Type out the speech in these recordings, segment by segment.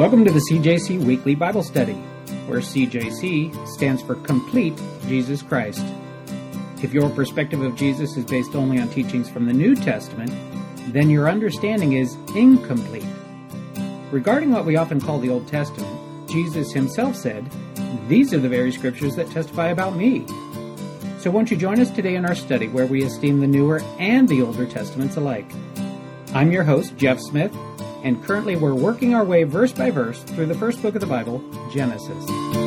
Welcome to the CJC Weekly Bible Study, where CJC stands for Complete Jesus Christ. If your perspective of Jesus is based only on teachings from the New Testament, then your understanding is incomplete. Regarding what we often call the Old Testament, Jesus himself said, "These are the very scriptures that testify about me." So won't you join us today in our study where we esteem the newer and the older testaments alike? I'm your host, Jeff Smith, and currently we're working our way verse by verse through the first book of the Bible, Genesis.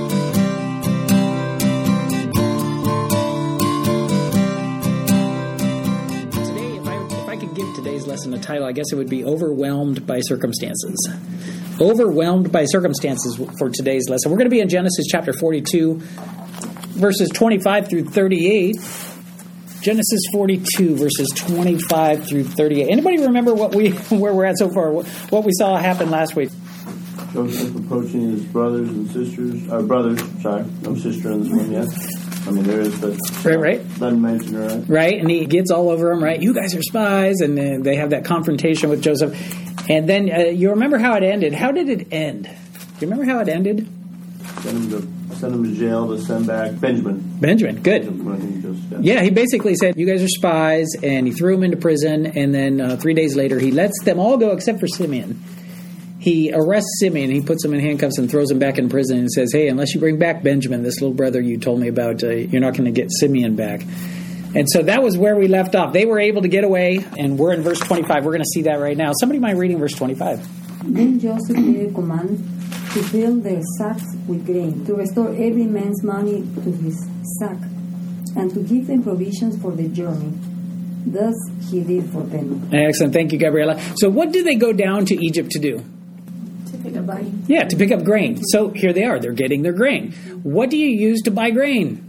Today, if I could give today's lesson a title, I guess it would be Overwhelmed by Circumstances. Overwhelmed by Circumstances for today's lesson. We're going to be in Genesis chapter 42, verses 25 through 38. Genesis 42, verses 25 through 38. Anybody remember where we're at so far? What we saw happen last week? Joseph approaching his brothers and sisters. No sister in this one yet. I mean, there is, but right. Doesn't mention her, right? Right, and he gets all over them, right? You guys are spies, and they have that confrontation with Joseph. And then you remember how it ended. How did it end? Do you remember how it ended? Send him to jail to send back Benjamin, good. Yeah, he basically said, you guys are spies, and he threw him into prison, and then 3 days later he lets them all go except for Simeon. He arrests Simeon, he puts him in handcuffs and throws him back in prison and says, hey, unless you bring back Benjamin, this little brother you told me about, you're not going to get Simeon back. And so that was where we left off. They were able to get away, and we're in verse 25. We're going to see that right now. Somebody mind reading verse 25? Then Joseph gave a command to fill their sacks with grain, to restore every man's money to his sack, and to give them provisions for the journey. Thus he did for them. Excellent. Thank you, Gabriela. So what did they go down to Egypt to do? To pick up grain. Yeah, to pick up grain. So here they are. They're getting their grain. What do you use to buy grain?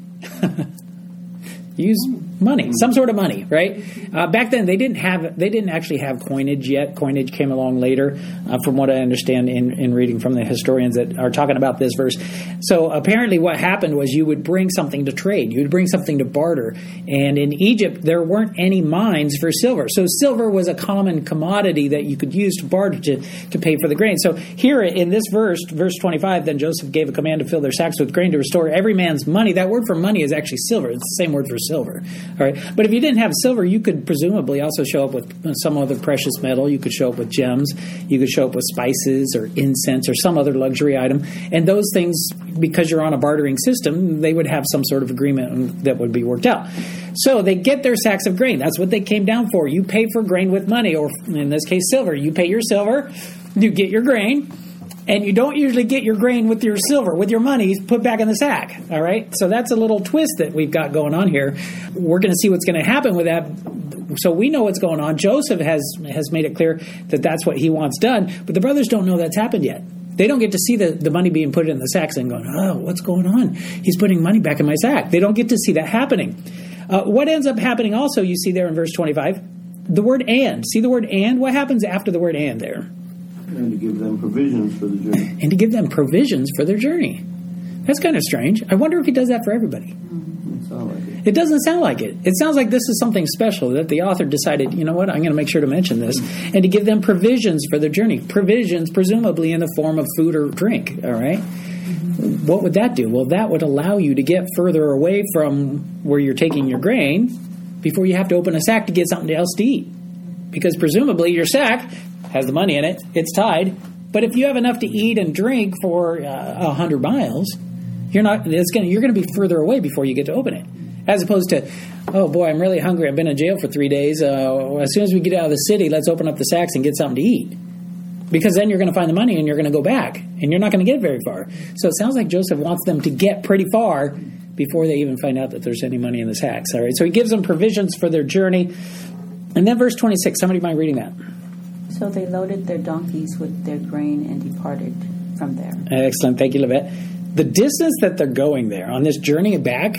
Use money, some sort of money, right? Back then, they didn't actually have coinage yet. Coinage came along later, from what I understand in reading from the historians that are talking about this verse. So apparently what happened was you would bring something to trade. You would bring something to barter. And in Egypt, there weren't any mines for silver. So silver was a common commodity that you could use to barter to pay for the grain. So here in this verse 25, then Joseph gave a command to fill their sacks with grain to restore every man's money. That word for money is actually silver. It's the same word for silver. All right. But if you didn't have silver, you could presumably also show up with some other precious metal. You could show up with gems. You could show up with spices or incense or some other luxury item. And those things, because you're on a bartering system, they would have some sort of agreement that would be worked out. So they get their sacks of grain. That's what they came down for. You pay for grain with money, or in this case, silver. You pay your silver, you get your grain. And you don't usually get your grain with your silver, with your money put back in the sack, all right? So that's a little twist that we've got going on here. We're going to see what's going to happen with that. So we know what's going on. Joseph has made it clear that that's what he wants done, but the brothers don't know that's happened yet. They don't get to see the money being put in the sacks and going, oh, what's going on? He's putting money back in my sack. They don't get to see that happening. What ends up happening also, you see there in verse 25, the word and. See the word and? What happens after the word and there? And to give them provisions for the journey. And to give them provisions for their journey. That's kind of strange. I wonder if he does that for everybody. It doesn't sound like it. It sounds like this is something special that the author decided, you know what, I'm going to make sure to mention this. And to give them provisions for their journey. Provisions, presumably in the form of food or drink, all right? What would that do? Well, that would allow you to get further away from where you're taking your grain before you have to open a sack to get something else to eat. Because presumably your sack has the money in it, it's tied. But if you have enough to eat and drink for 100 miles, you're going to be further away before you get to open it. As opposed to, oh boy, I'm really hungry. I've been in jail for 3 days. As soon as we get out of the city, let's open up the sacks and get something to eat. Because then you're going to find the money and you're going to go back. And you're not going to get very far. So it sounds like Joseph wants them to get pretty far before they even find out that there's any money in the sacks. All right. So he gives them provisions for their journey. And then verse 26, somebody mind reading that? So they loaded their donkeys with their grain and departed from there. Excellent. Thank you, Livette. The distance that they're going there on this journey back,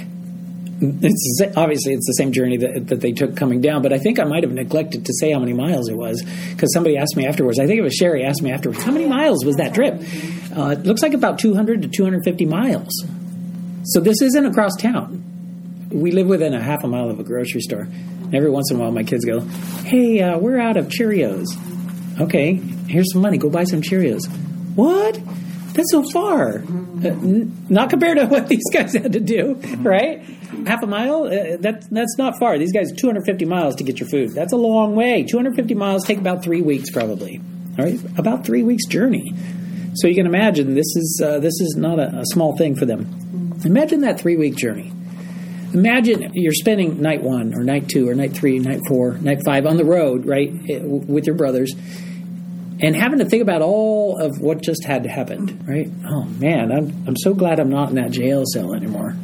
obviously it's the same journey that they took coming down, but I think I might have neglected to say how many miles it was, because somebody asked me afterwards. I think it was Sherry asked me afterwards, how many miles was that trip? It looks like about 200 to 250 miles. So this isn't across town. We live within a half a mile of a grocery store. Every once in a while my kids go, hey, we're out of Cheerios. Okay, here's some money. Go buy some Cheerios. What? That's so far. Not compared to what these guys had to do, right? Half a mile? That's not far. These guys, 250 miles to get your food. That's a long way. 250 miles take about 3 weeks probably. All right? About 3 weeks journey. So you can imagine this is not a small thing for them. Imagine that 3-week journey. Imagine you're spending night 1 or night 2 or night 3, night 4, night 5 on the road, right, with your brothers, and having to think about all of what just had happened, right? Oh, man, I'm so glad I'm not in that jail cell anymore.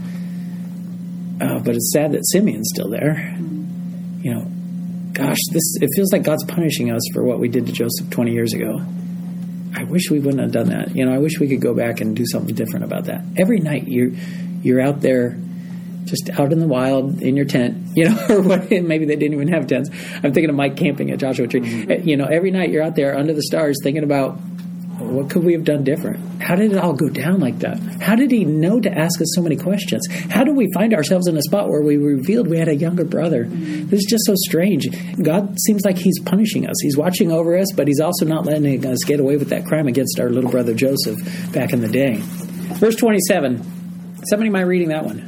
But it's sad that Simeon's still there. You know, gosh, it feels like God's punishing us for what we did to Joseph 20 years ago. I wish we wouldn't have done that. You know, I wish we could go back and do something different about that. Every night you're out there, just out in the wild in your tent, you know, or what? Maybe they didn't even have tents. I'm thinking of Mike camping at Joshua Tree. Mm-hmm. You know, every night you're out there under the stars thinking about what could we have done different? How did it all go down like that? How did he know to ask us so many questions? How did we find ourselves in a spot where we revealed we had a younger brother? Mm-hmm. This is just so strange. God seems like he's punishing us. He's watching over us, but he's also not letting us get away with that crime against our little brother Joseph back in the day. Verse 27. Somebody mind reading that one?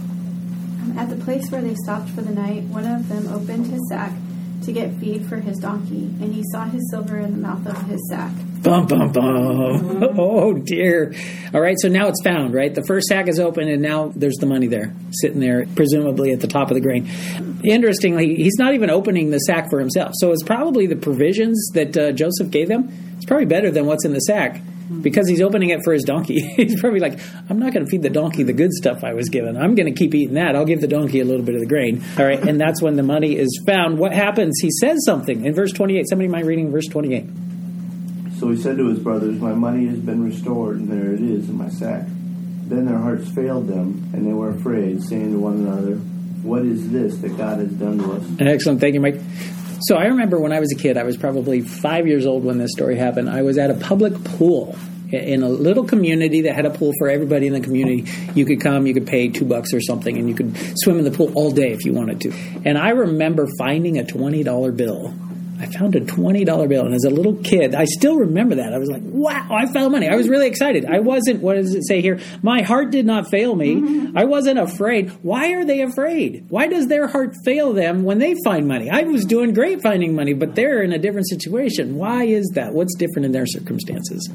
At the place where they stopped for the night, one of them opened his sack to get feed for his donkey, and he saw his silver in the mouth of his sack. Bum, bum, bum. Oh, dear. All right, so now it's found, right? The first sack is open, and now there's the money there, sitting there, presumably at the top of the grain. Interestingly, he's not even opening the sack for himself. So it's probably the provisions that Joseph gave them. It's probably better than what's in the sack, because he's opening it for his donkey. He's probably like, I'm not going to feed the donkey the good stuff I was given. I'm going to keep eating that. I'll give the donkey a little bit of the grain. All right, and that's when the money is found. What happens? He says something in verse 28. Somebody mind reading verse 28? So he said to his brothers, my money has been restored, and there it is in my sack. Then their hearts failed them, and they were afraid, saying to one another, what is this that God has done to us? Excellent. Thank you, Mike. So I remember when I was a kid, I was probably 5 years old when this story happened. I was at a public pool in a little community that had a pool for everybody in the community. You could come, you could pay $2 or something, and you could swim in the pool all day if you wanted to. And I remember finding a $20 bill. I found a $20 bill, and as a little kid, I still remember that. I was like, wow, I found money. I was really excited. I wasn't, what does it say here? My heart did not fail me. Mm-hmm. I wasn't afraid. Why are they afraid? Why does their heart fail them when they find money? I was doing great finding money, but they're in a different situation. Why is that? What's different in their circumstances?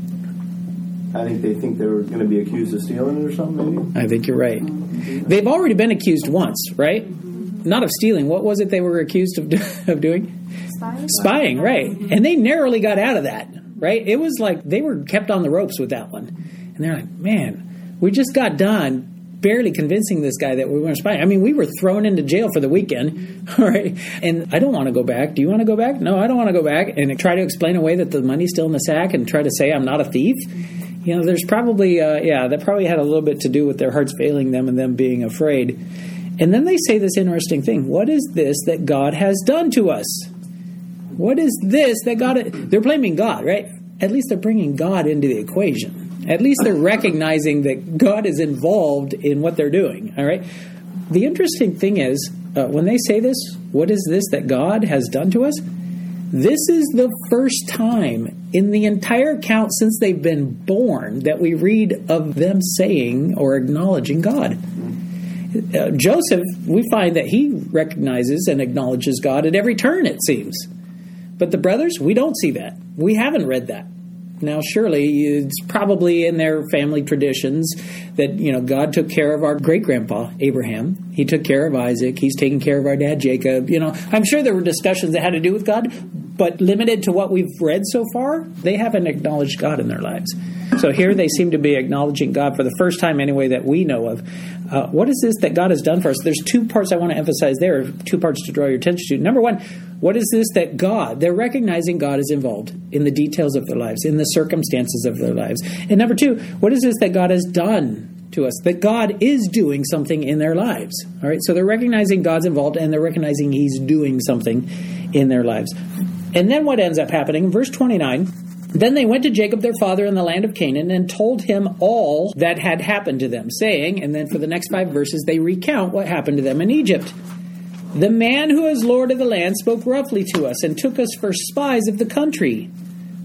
I think they think they were going to be accused of stealing it or something, maybe? I think you're right. They've already been accused once, right? Not of stealing. What was it they were accused of doing? Spying, right. And they narrowly got out of that, right? It was like they were kept on the ropes with that one. And they're like, man, we just got done barely convincing this guy that we weren't spying. I mean, we were thrown into jail for the weekend, all right? And I don't want to go back. Do you want to go back? No, I don't want to go back. And try to explain away that the money's still in the sack and try to say I'm not a thief. You know, there's probably, that probably had a little bit to do with their hearts failing them and them being afraid. And then they say this interesting thing. What is this that God has done to us? What is this that God... They're blaming God, right? At least they're bringing God into the equation. At least they're recognizing that God is involved in what they're doing, all right? The interesting thing is, when they say this, what is this that God has done to us? This is the first time in the entire account since they've been born that we read of them saying or acknowledging God. Joseph, we find that he recognizes and acknowledges God at every turn, it seems. But the brothers, we don't see that. We haven't read that. Now, surely it's probably in their family traditions that, you know, God took care of our great-grandpa, Abraham. He took care of Isaac. He's taking care of our dad, Jacob. You know, I'm sure there were discussions that had to do with God, but limited to what we've read so far, they haven't acknowledged God in their lives. So here they seem to be acknowledging God for the first time anyway that we know of. What is this that God has done for us? There's two parts I want to emphasize there, two parts to draw your attention to. Number one, what is this that they're recognizing God is involved in the details of their lives, in the circumstances of their lives. And number two, what is this that God has done to us, that God is doing something in their lives? All right, so they're recognizing God's involved and they're recognizing he's doing something in their lives. And then what ends up happening, verse 29, then they went to Jacob their father in the land of Canaan and told him all that had happened to them, saying, and then for the next 5 verses they recount what happened to them in Egypt. The man who is Lord of the land spoke roughly to us and took us for spies of the country.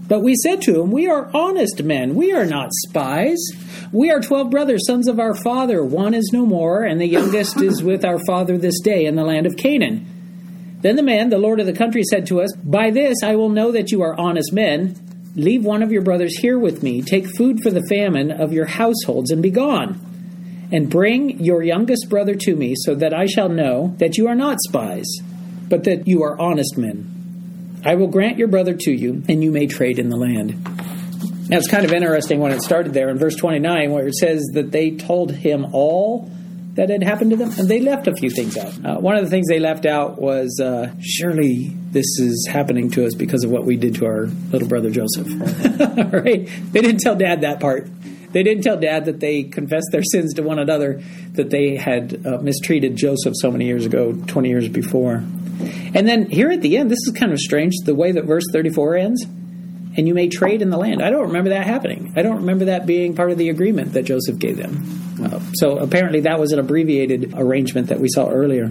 But we said to him, we are honest men. We are not spies. We are 12 brothers, sons of our father. One is no more, and the youngest is with our father this day in the land of Canaan. Then the man, the lord of the country, said to us, by this I will know that you are honest men. Leave one of your brothers here with me. Take food for the famine of your households and be gone. And bring your youngest brother to me, so that I shall know that you are not spies, but that you are honest men. I will grant your brother to you, and you may trade in the land. Now, it's kind of interesting when it started there in verse 29, where it says that they told him all that had happened to them, and they left a few things out. One of the things they left out was, surely this is happening to us because of what we did to our little brother Joseph. Right? They didn't tell Dad that part. They didn't tell Dad that they confessed their sins to one another, that they had mistreated Joseph so many years ago, 20 years before. And then here at the end, this is kind of strange, the way that verse 34 ends. And you may trade in the land. I don't remember that happening. I don't remember that being part of the agreement that Joseph gave them. So apparently that was an abbreviated arrangement that we saw earlier.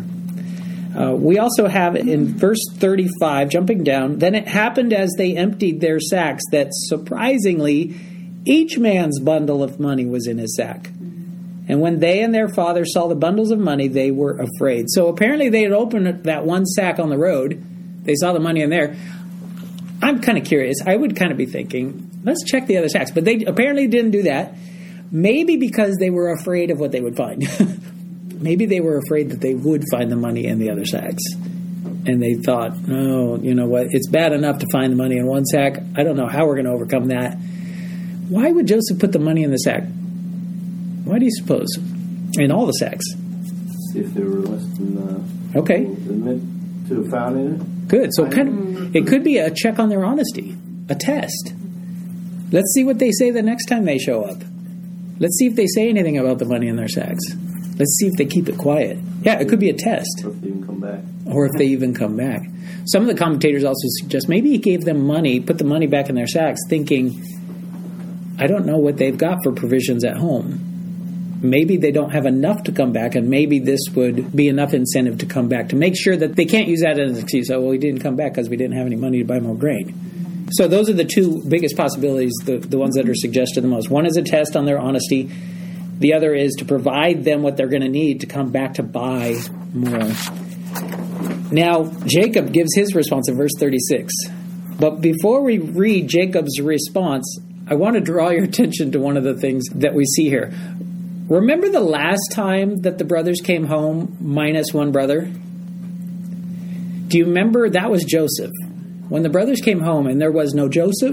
We also have in verse 35, jumping down, then it happened as they emptied their sacks that surprisingly each man's bundle of money was in his sack. And when they and their father saw the bundles of money, they were afraid. So apparently they had opened that one sack on the road. They saw the money in there. I'm kind of curious. I would kind of be thinking, let's check the other sacks. But they apparently didn't do that. Maybe because they were afraid of what they would find. Maybe they were afraid that they would find the money in the other sacks. And they thought, oh, you know what? It's bad enough to find the money in one sack. I don't know how we're going to overcome that. Why would Joseph put the money in the sack? Why do you suppose? In all the sacks. See if they were less than okay. admit to have found in it. Good. So it could be a check on their honesty, a test. Let's see what they say the next time they show up. Let's see if they say anything about the money in their sacks. Let's see if they keep it quiet. Yeah, it could be a test. Or if they even come back. Or if they even come back. Some of the commentators also suggest maybe he gave them money, put the money back in their sacks, thinking, I don't know what they've got for provisions at home. Maybe they don't have enough to come back, and maybe this would be enough incentive to come back, to make sure that they can't use that as an excuse. Oh, well, we didn't come back because we didn't have any money to buy more grain. So those are the two biggest possibilities, the ones that are suggested the most. One is a test on their honesty. The other is to provide them what they're going to need to come back to buy more. Now, Jacob gives his response in verse 36. But before we read Jacob's response, I want to draw your attention to one of the things that we see here. Remember the last time that the brothers came home minus one brother? Do you remember? That was Joseph. When the brothers came home and there was no Joseph,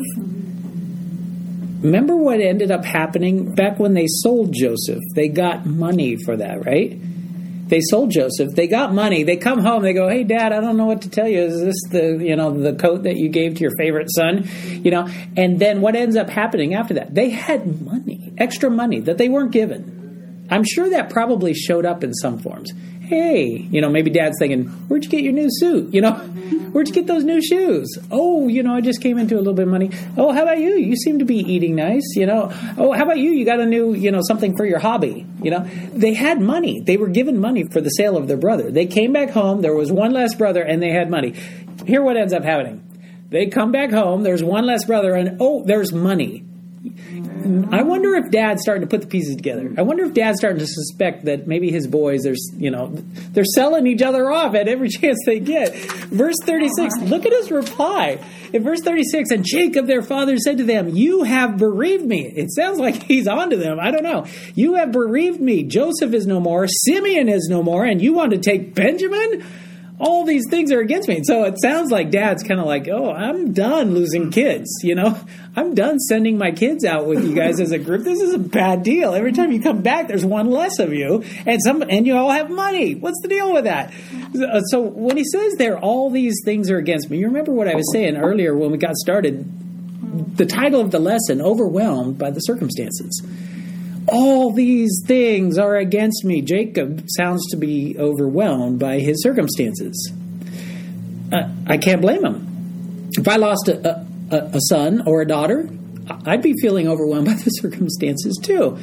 remember what ended up happening back when they sold Joseph? They got money for that, right? They sold Joseph. They got money. They come home. They go, hey, Dad, I don't know what to tell you. Is this the coat that you gave to your favorite son? And then what ends up happening after that? They had money, extra money that they weren't given. I'm sure that probably showed up in some forms. Hey, maybe Dad's thinking, where'd you get your new suit? Where'd you get those new shoes? Oh, I just came into a little bit of money. Oh, how about you? You seem to be eating nice, Oh, how about you? You got a new, something for your hobby, They had money. They were given money for the sale of their brother. They came back home. There was one less brother, and they had money. Here what ends up happening. They come back home. There's one less brother, and there's money. I wonder if Dad's starting to put the pieces together. I wonder if Dad's starting to suspect that maybe his boys, they're selling each other off at every chance they get. Verse 36, look at his reply. In verse 36, and Jacob, their father, said to them, you have bereaved me. It sounds like he's on to them. I don't know. You have bereaved me. Joseph is no more. Simeon is no more. And you want to take Benjamin? All these things are against me. So it sounds like Dad's kind of like, oh, I'm done losing kids. I'm done sending my kids out with you guys as a group. This is a bad deal. Every time you come back, there's one less of you, and you all have money. What's the deal with that? So when he says there, all these things are against me, you remember what I was saying earlier when we got started? The title of the lesson, Overwhelmed by the Circumstances. All these things are against me. Jacob sounds to be overwhelmed by his circumstances. I can't blame him. If I lost a son or a daughter, I'd be feeling overwhelmed by the circumstances too.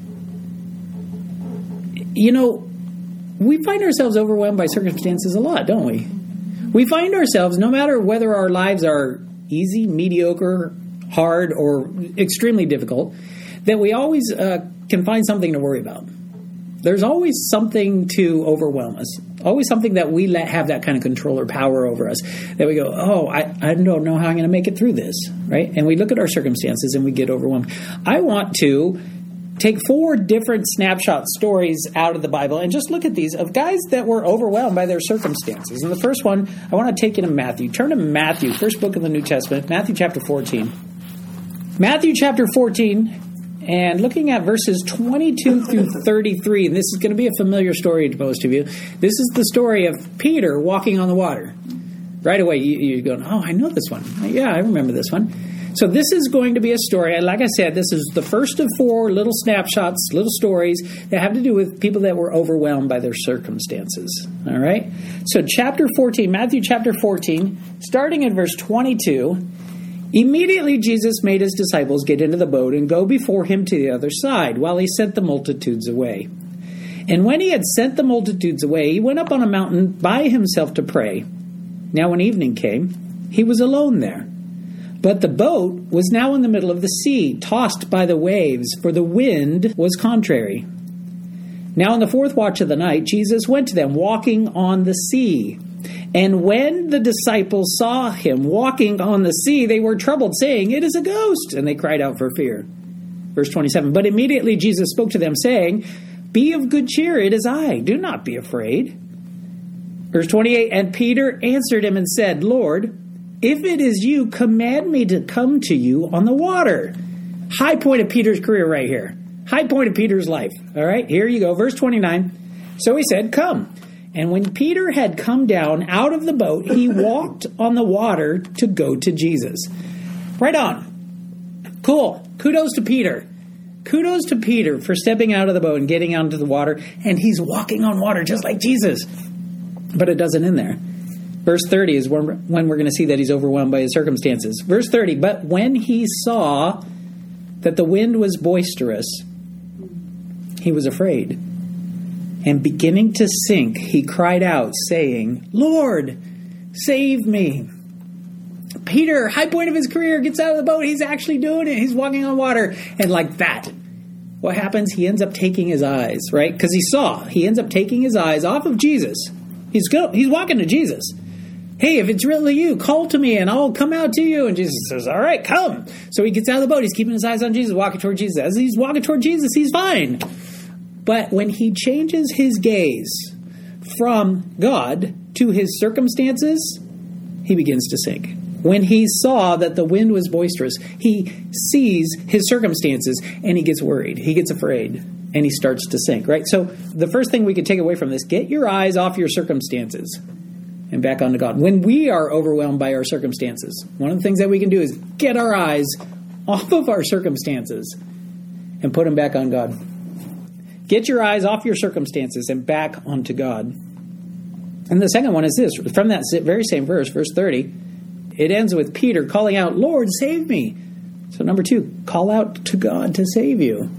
We find ourselves overwhelmed by circumstances a lot, don't we? We find ourselves, no matter whether our lives are easy, mediocre, hard or extremely difficult, that we always can find something to worry about. There's always something to overwhelm us. Always something that we let have that kind of control or power over us. That we go, I don't know how I'm going to make it through this, right? And we look at our circumstances and we get overwhelmed. I want to take 4 different snapshot stories out of the Bible and just look at these of guys that were overwhelmed by their circumstances. And the first one, I want to take you to Matthew. Turn to Matthew, first book of the New Testament, Matthew chapter 14. Matthew chapter 14, and looking at verses 22 through 33, and this is going to be a familiar story to most of you. This is the story of Peter walking on the water. Right away, you're going, oh, I know this one. Yeah, I remember this one. So this is going to be a story, and like I said, this is the first of 4 little snapshots, little stories that have to do with people that were overwhelmed by their circumstances. All right? So chapter 14, Matthew chapter 14, starting at verse 22, immediately Jesus made his disciples get into the boat and go before him to the other side, while he sent the multitudes away. And when he had sent the multitudes away, he went up on a mountain by himself to pray. Now when evening came, he was alone there. But the boat was now in the middle of the sea, tossed by the waves, for the wind was contrary. Now in the 4th watch of the night, Jesus went to them, walking on the sea. And when the disciples saw him walking on the sea, they were troubled, saying, "It is a ghost!" And they cried out for fear. Verse 27, but immediately Jesus spoke to them, saying, "Be of good cheer, it is I. Do not be afraid." Verse 28, and Peter answered him and said, "Lord, if it is you, command me to come to you on the water." High point of Peter's career right here. High point of Peter's life. All right, here you go. Verse 29. So he said, "Come." And when Peter had come down out of the boat, he walked on the water to go to Jesus. Right on. Cool. Kudos to Peter. Kudos to Peter for stepping out of the boat and getting out into the water. And he's walking on water just like Jesus. But it doesn't end there. Verse 30 is when we're going to see that he's overwhelmed by his circumstances. Verse 30, but when he saw that the wind was boisterous, he was afraid. And beginning to sink, he cried out, saying, "Lord, save me." Peter, high point of his career, gets out of the boat. He's actually doing it. He's walking on water. And like that, what happens? He ends up taking his eyes, right? Because he ends up taking his eyes off of Jesus. He's walking to Jesus. "Hey, if it's really you, call to me and I'll come out to you." And Jesus says, "All right, come." So he gets out of the boat. He's keeping his eyes on Jesus, walking toward Jesus. As he's walking toward Jesus, he's fine. But when he changes his gaze from God to his circumstances, he begins to sink. When he saw that the wind was boisterous, he sees his circumstances and he gets worried. He gets afraid and he starts to sink, right? So the first thing we could take away from this, get your eyes off your circumstances and back onto God. When we are overwhelmed by our circumstances, one of the things that we can do is get our eyes off of our circumstances and put them back on God. Get your eyes off your circumstances and back onto God. And the second one is this. From that very same verse, verse 30, it ends with Peter calling out, "Lord, save me." So number 2, call out to God to save you.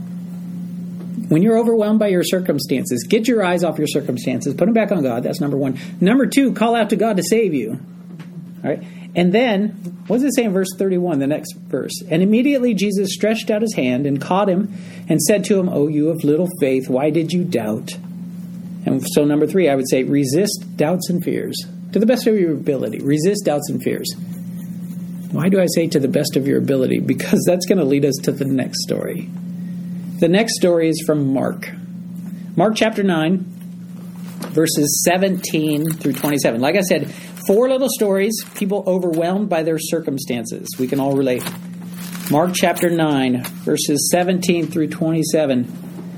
When you're overwhelmed by your circumstances, get your eyes off your circumstances, put them back on God. That's number 1. Number 2, call out to God to save you. All right. And then, what does it say in verse 31, the next verse? And immediately Jesus stretched out his hand and caught him and said to him, "O you of little faith, why did you doubt?" And so number 3, I would say, resist doubts and fears. To the best of your ability. Resist doubts and fears. Why do I say to the best of your ability? Because that's going to lead us to the next story. The next story is from Mark. Mark chapter 9, verses 17 through 27. Like I said, 4 little stories, people overwhelmed by their circumstances. We can all relate. Mark chapter 9, verses 17 through 27.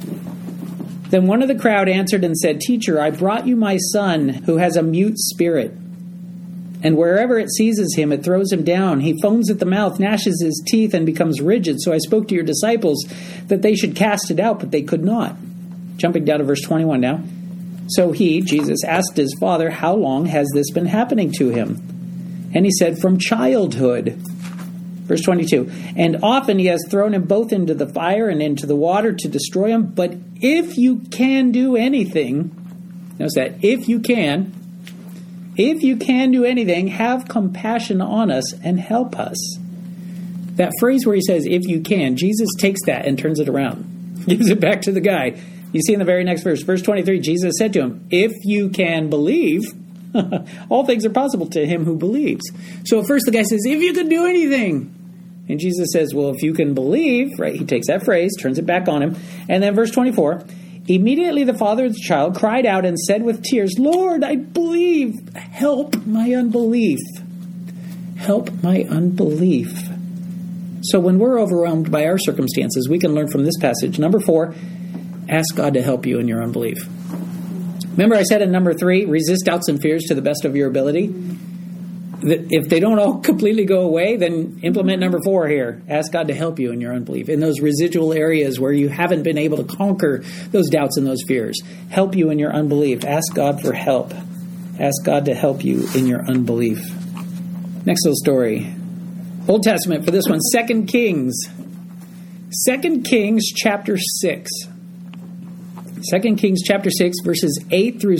Then one of the crowd answered and said, "Teacher, I brought you my son who has a mute spirit. And wherever it seizes him, it throws him down. He foams at the mouth, gnashes his teeth, and becomes rigid. So I spoke to your disciples that they should cast it out, but they could not." Jumping down to verse 21 now. So he, Jesus, asked his father, "How long has this been happening to him?" And he said, "From childhood." Verse 22. "And often he has thrown him both into the fire and into the water to destroy him. But if you can do anything," notice that, if you can do anything, have compassion on us and help us." That phrase where he says, if you can, Jesus takes that and turns it around, gives it back to the guy. You see in the very next verse, verse 23, Jesus said to him, if you can believe, all things are possible to him who believes. So at first the guy says, if you could do anything. And Jesus says, well, if you can believe, right? He takes that phrase, turns it back on him. And then verse 24, immediately the father of the child cried out and said with tears, Lord, I believe. Help my unbelief. Help my unbelief. So when we're overwhelmed by our circumstances, we can learn from this passage. Number 4, ask God to help you in your unbelief. Remember I said in number 3, resist doubts and fears to the best of your ability. If they don't all completely go away, then implement number 4 here. Ask God to help you in your unbelief. In those residual areas where you haven't been able to conquer those doubts and those fears. Help you in your unbelief. Ask God for help. Ask God to help you in your unbelief. Next little story. Old Testament for this one, 2 Kings. 2 Kings chapter 6. 2 Kings chapter 6, verses 8 through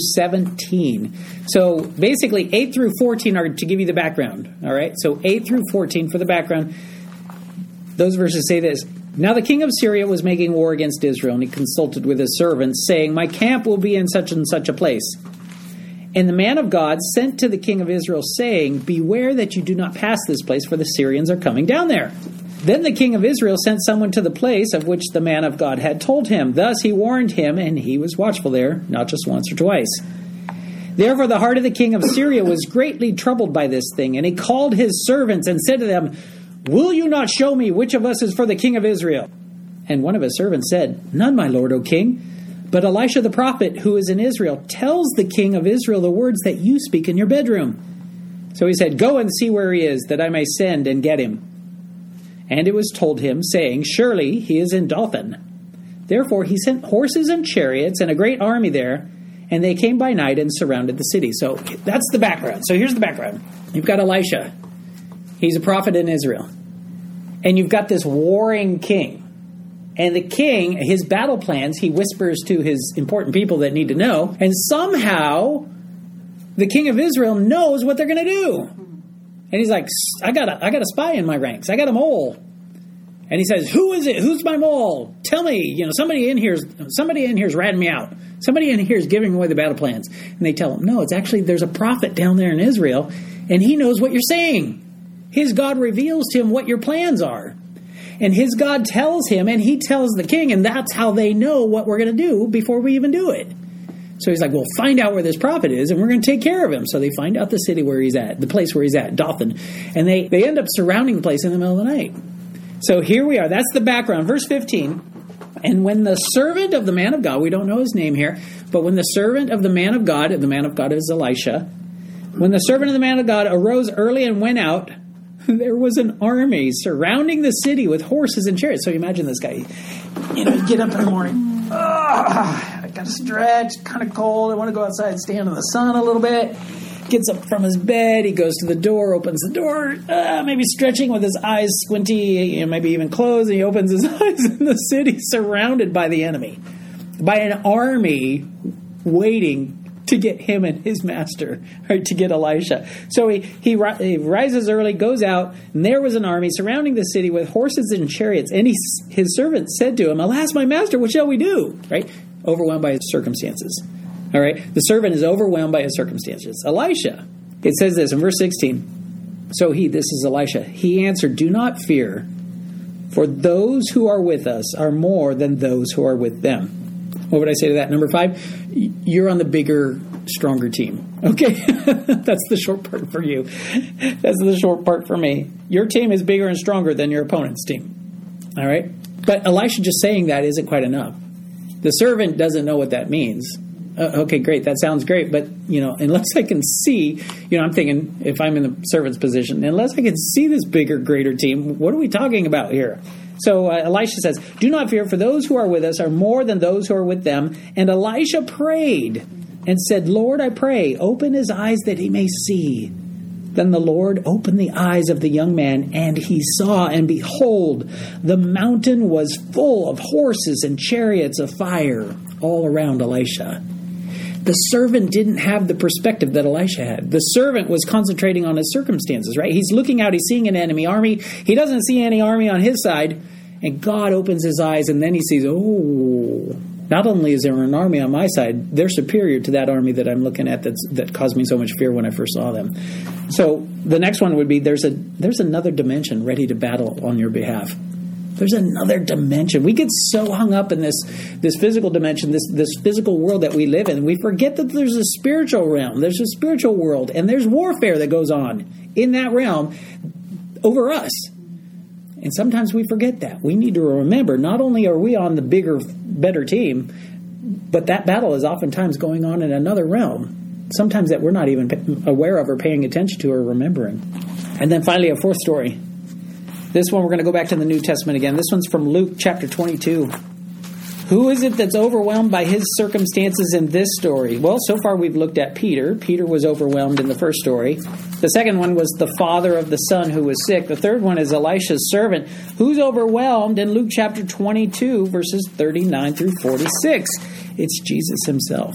17. So basically 8 through 14 are to give you the background. All right, so 8 through 14 for the background. Those verses say this. Now the king of Syria was making war against Israel, and he consulted with his servants, saying, my camp will be in such and such a place. And the man of God sent to the king of Israel, saying, beware that you do not pass this place, for the Syrians are coming down there. Then the king of Israel sent someone to the place of which the man of God had told him. Thus he warned him, and he was watchful there, not just once or twice. Therefore the heart of the king of Syria was greatly troubled by this thing, and he called his servants and said to them, will you not show me which of us is for the king of Israel? And one of his servants said, none, my lord, O king. But Elisha the prophet, who is in Israel, tells the king of Israel the words that you speak in your bedroom. So he said, go and see where he is, that I may send and get him. And it was told him, saying, surely he is in Dothan. Therefore he sent horses and chariots and a great army there, and they came by night and surrounded the city. So that's the background. So here's the background. You've got Elisha. He's a prophet in Israel. And you've got this warring king. And the king, his battle plans, he whispers to his important people that need to know. And somehow the king of Israel knows what they're going to do. And he's like, I got a spy in my ranks. I got a mole. And he says, who is it? Who's my mole? Tell me, somebody in here is ratting me out. Somebody in here is giving away the battle plans. And they tell him, no, it's actually, there's a prophet down there in Israel, and he knows what you're saying. His God reveals to him what your plans are. And his God tells him, and he tells the king, and that's how they know what we're going to do before we even do it. So he's like, well, find out where this prophet is, and we're going to take care of him. So they find out the city where he's at, the place where he's at, Dothan. And they end up surrounding the place in the middle of the night. So here we are. That's the background. Verse 15. And when the servant of the man of God, we don't know his name here, but when the servant of the man of God is Elisha, when the servant of the man of God arose early and went out, there was an army surrounding the city with horses and chariots. So you imagine this guy, you get up in the morning. I got to stretch, kind of cold. I want to go outside and stand in the sun a little bit. Gets up from his bed. He goes to the door, opens the door, maybe stretching with his eyes squinty, maybe even closed. And he opens his eyes in the city surrounded by the enemy, by an army waiting to get him and his master, right, to get Elisha. So he rises early, goes out, and there was an army surrounding the city with horses and chariots. And his servant said to him, alas, my master, what shall we do? Right? Overwhelmed by his circumstances. All right? The servant is overwhelmed by his circumstances. Elisha, it says this in verse 16. So this is Elisha, he answered, do not fear, for those who are with us are more than those who are with them. What would I say to that? Number 5, you're on the bigger, stronger team. Okay? That's the short part for you. That's the short part for me. Your team is bigger and stronger than your opponent's team. All right? But Elisha just saying that isn't quite enough. The servant doesn't know what that means. Okay, great. That sounds great. But, unless I can see, I'm thinking if I'm in the servant's position, unless I can see this bigger, greater team, what are we talking about here? So Elisha says, do not fear, for those who are with us are more than those who are with them. And Elisha prayed and said, Lord, I pray, open his eyes that he may see. Then the Lord opened the eyes of the young man, and he saw, and behold, the mountain was full of horses and chariots of fire all around Elisha. The servant didn't have the perspective that Elisha had. The servant was concentrating on his circumstances, right? He's looking out, he's seeing an enemy army. He doesn't see any army on his side, and God opens his eyes, and then he sees, oh, not only is there an army on my side, they're superior to that army that I'm looking at that caused me so much fear when I first saw them. So the next one would be there's another dimension ready to battle on your behalf. There's another dimension. We get so hung up in this physical dimension, this physical world that we live in. We forget that there's a spiritual realm. There's a spiritual world, and there's warfare that goes on in that realm over us. And sometimes we forget that. We need to remember, not only are we on the bigger, better team, but that battle is oftentimes going on in another realm, sometimes that we're not even aware of or paying attention to or remembering. And then finally, a fourth story. This one, we're going to go back to the New Testament again. This one's from Luke chapter 22. Who is it that's overwhelmed by his circumstances in this story? Well, so far we've looked at Peter. Peter was overwhelmed in the first story. The second one was the father of the son who was sick. The third one is Elisha's servant, who's overwhelmed in Luke chapter 22, verses 39 through 46. It's Jesus himself.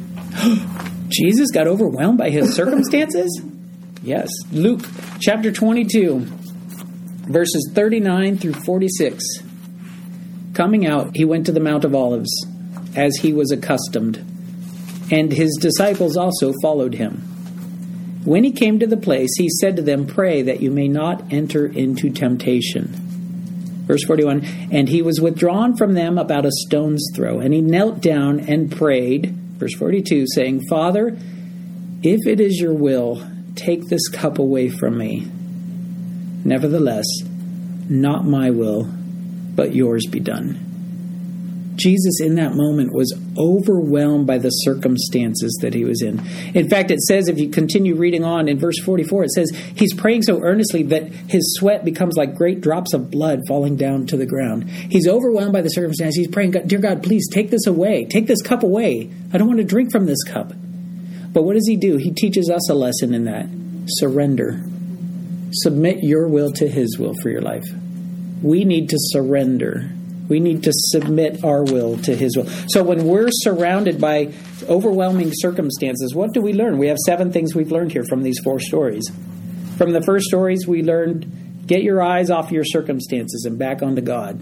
Jesus got overwhelmed by his circumstances? Yes. Luke chapter 22, verses 39 through 46. Coming out, he went to the Mount of Olives, as he was accustomed, and his disciples also followed him. When he came to the place, he said to them, "Pray that you may not enter into temptation." Verse 41, and he was withdrawn from them about a stone's throw, and he knelt down and prayed, verse 42, saying, "Father, if it is your will, take this cup away from me. Nevertheless, not my will, but yours be done." Jesus in that moment was overwhelmed by the circumstances that he was in. In fact, it says, if you continue reading on in verse 44, it says he's praying so earnestly that his sweat becomes like great drops of blood falling down to the ground. He's overwhelmed by the circumstances. He's praying, "Dear God, please take this away. Take this cup away. I don't want to drink from this cup." But what does he do? He teaches us a lesson in that. Surrender. Submit your will to his will for your life. We need to surrender. We need to submit our will to his will. So when we're surrounded by overwhelming circumstances, what do we learn? We have 7 things we've learned here from these 4 stories. From the first stories, we learned, get your eyes off your circumstances and back onto God.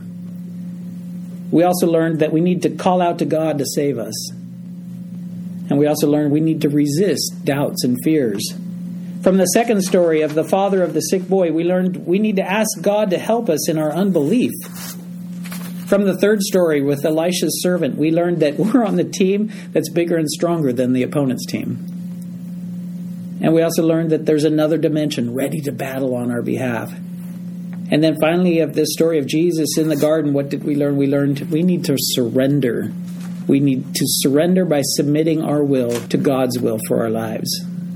We also learned that we need to call out to God to save us. And we also learned we need to resist doubts and fears. From the second story of the father of the sick boy, we learned we need to ask God to help us in our unbelief. From the third story with Elisha's servant, we learned that we're on the team that's bigger and stronger than the opponent's team. And we also learned that there's another dimension ready to battle on our behalf. And then finally, of this story of Jesus in the garden, what did we learn? We learned we need to surrender. We need to surrender by submitting our will to God's will for our lives.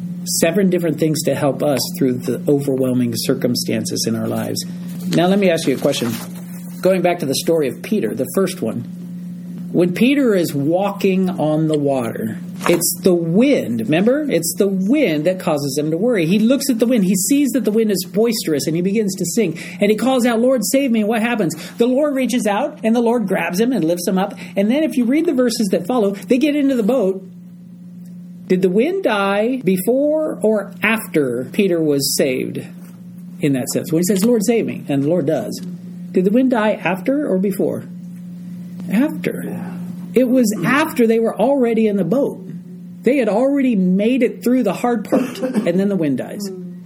7 different things to help us through the overwhelming circumstances in our lives. Now let me ask you a question. Going back to the story of Peter, the first one. When Peter is walking on the water, it's the wind, remember? It's the wind that causes him to worry. He looks at the wind. He sees that the wind is boisterous, and he begins to sink. And he calls out, "Lord, save me." And what happens? The Lord reaches out, and the Lord grabs him and lifts him up. And then if you read the verses that follow, they get into the boat. Did the wind die before or after Peter was saved in that sense? When he says, "Lord, save me," and the Lord does. Did the wind die after or before? After. It was after they were already in the boat. They had already made it through the hard part, and then the wind dies.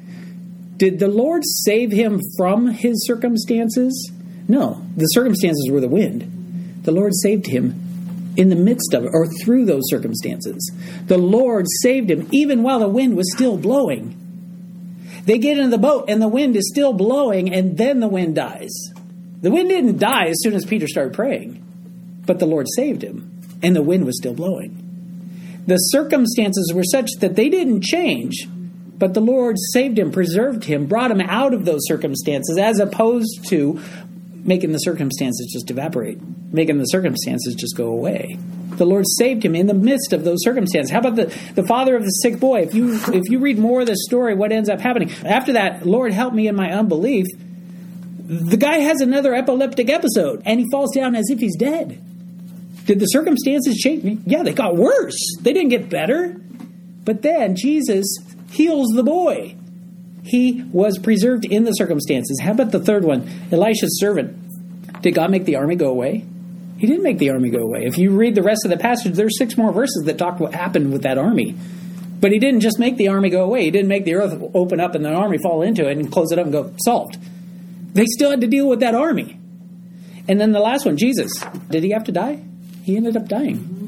Did the Lord save him from his circumstances? No. The circumstances were the wind. The Lord saved him in the midst of it, or through those circumstances. The Lord saved him even while the wind was still blowing. They get into the boat, and the wind is still blowing, and then the wind dies. The wind didn't die as soon as Peter started praying, but the Lord saved him, and the wind was still blowing. The circumstances were such that they didn't change, but the Lord saved him, preserved him, brought him out of those circumstances, as opposed to making the circumstances just evaporate, making the circumstances just go away. The Lord saved him in the midst of those circumstances. How about the father of the sick boy? If you read more of the story, what ends up happening? After that, "Lord, help me in my unbelief," the guy has another epileptic episode, and he falls down as if he's dead. Did the circumstances change? Yeah, they got worse. They didn't get better. But then Jesus heals the boy. He was preserved in the circumstances. How about the third one? Elisha's servant. Did God make the army go away? He didn't make the army go away. If you read the rest of the passage, there's 6 more verses that talk what happened with that army. But he didn't just make the army go away. He didn't make the earth open up and the army fall into it and close it up and go, solved. They still had to deal with that army. And then the last one, Jesus. Did he have to die? He ended up dying.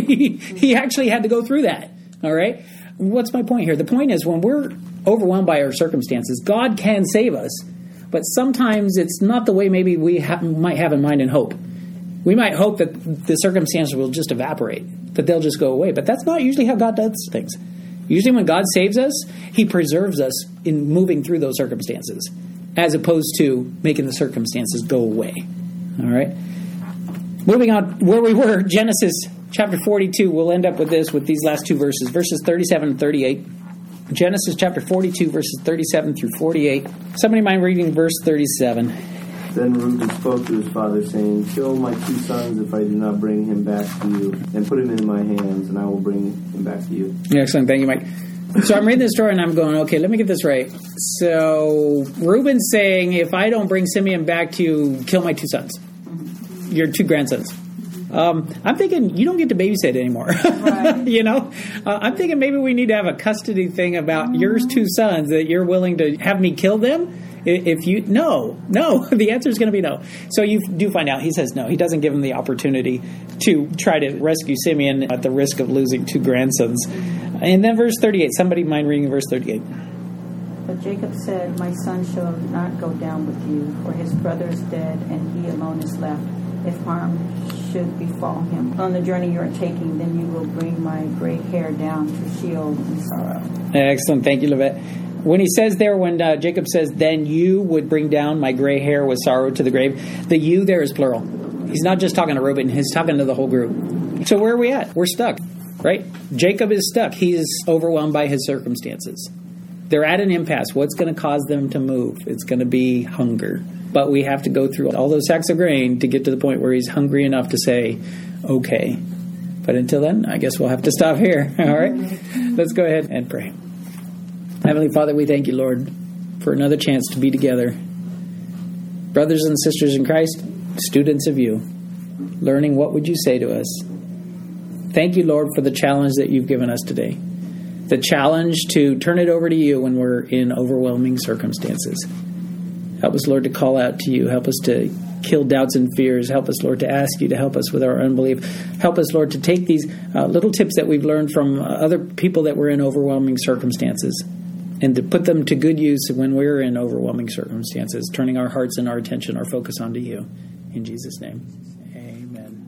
He actually had to go through that. All right? What's my point here? The point is when we're overwhelmed by our circumstances, God can save us, but sometimes it's not the way maybe we might have in mind and hope. We might hope that the circumstances will just evaporate, that they'll just go away, but that's not usually how God does things. Usually when God saves us, he preserves us in moving through those circumstances, as opposed to making the circumstances go away. All right? Moving on where we were, Genesis chapter 42, we'll end up with this, with these last 2 verses, verses 37 and 38. Genesis chapter 42, verses 37 through 48. Somebody mind reading verse 37? Then Reuben spoke to his father, saying, "Kill my 2 sons if I do not bring him back to you, and put him in my hands, and I will bring him back to you." Excellent. Thank you, Mike. So I'm reading this story, and I'm going, okay, let me get this right. So Reuben's saying, if I don't bring Simeon back to you, kill my 2 sons. Your 2 grandsons. I'm thinking you don't get to babysit anymore. Right. You know, I'm thinking maybe we need to have a custody thing about your 2 sons, that you're willing to have me kill them. If you no, the answer is going to be no. So you do find out he says no. He doesn't give him the opportunity to try to rescue Simeon at the risk of losing 2 grandsons. And then verse 38. Somebody mind reading verse 38. But Jacob said, "My son shall not go down with you, for his brother is dead, and he alone is left. If harm should befall him on the journey you are taking, then you will bring my gray hair down to Sheol in sorrow." Excellent. Thank you, Livette. When he says there, when Jacob says, "Then you would bring down my gray hair with sorrow to the grave," the you there is plural. He's not just talking to Reuben, he's talking to the whole group. So where are we at? We're stuck, right? Jacob is stuck. He is overwhelmed by his circumstances. They're at an impasse. What's going to cause them to move? It's going to be hunger. But we have to go through all those sacks of grain to get to the point where he's hungry enough to say, okay. But until then, I guess we'll have to stop here. All right? Let's go ahead and pray. Heavenly Father, we thank you, Lord, for another chance to be together. Brothers and sisters in Christ, students of you, learning what would you say to us. Thank you, Lord, for the challenge that you've given us today. The challenge to turn it over to you when we're in overwhelming circumstances. Help us, Lord, to call out to you. Help us to kill doubts and fears. Help us, Lord, to ask you to help us with our unbelief. Help us, Lord, to take these little tips that we've learned from other people that were in overwhelming circumstances and to put them to good use when we're in overwhelming circumstances, turning our hearts and our attention, our focus onto you. In Jesus' name, amen.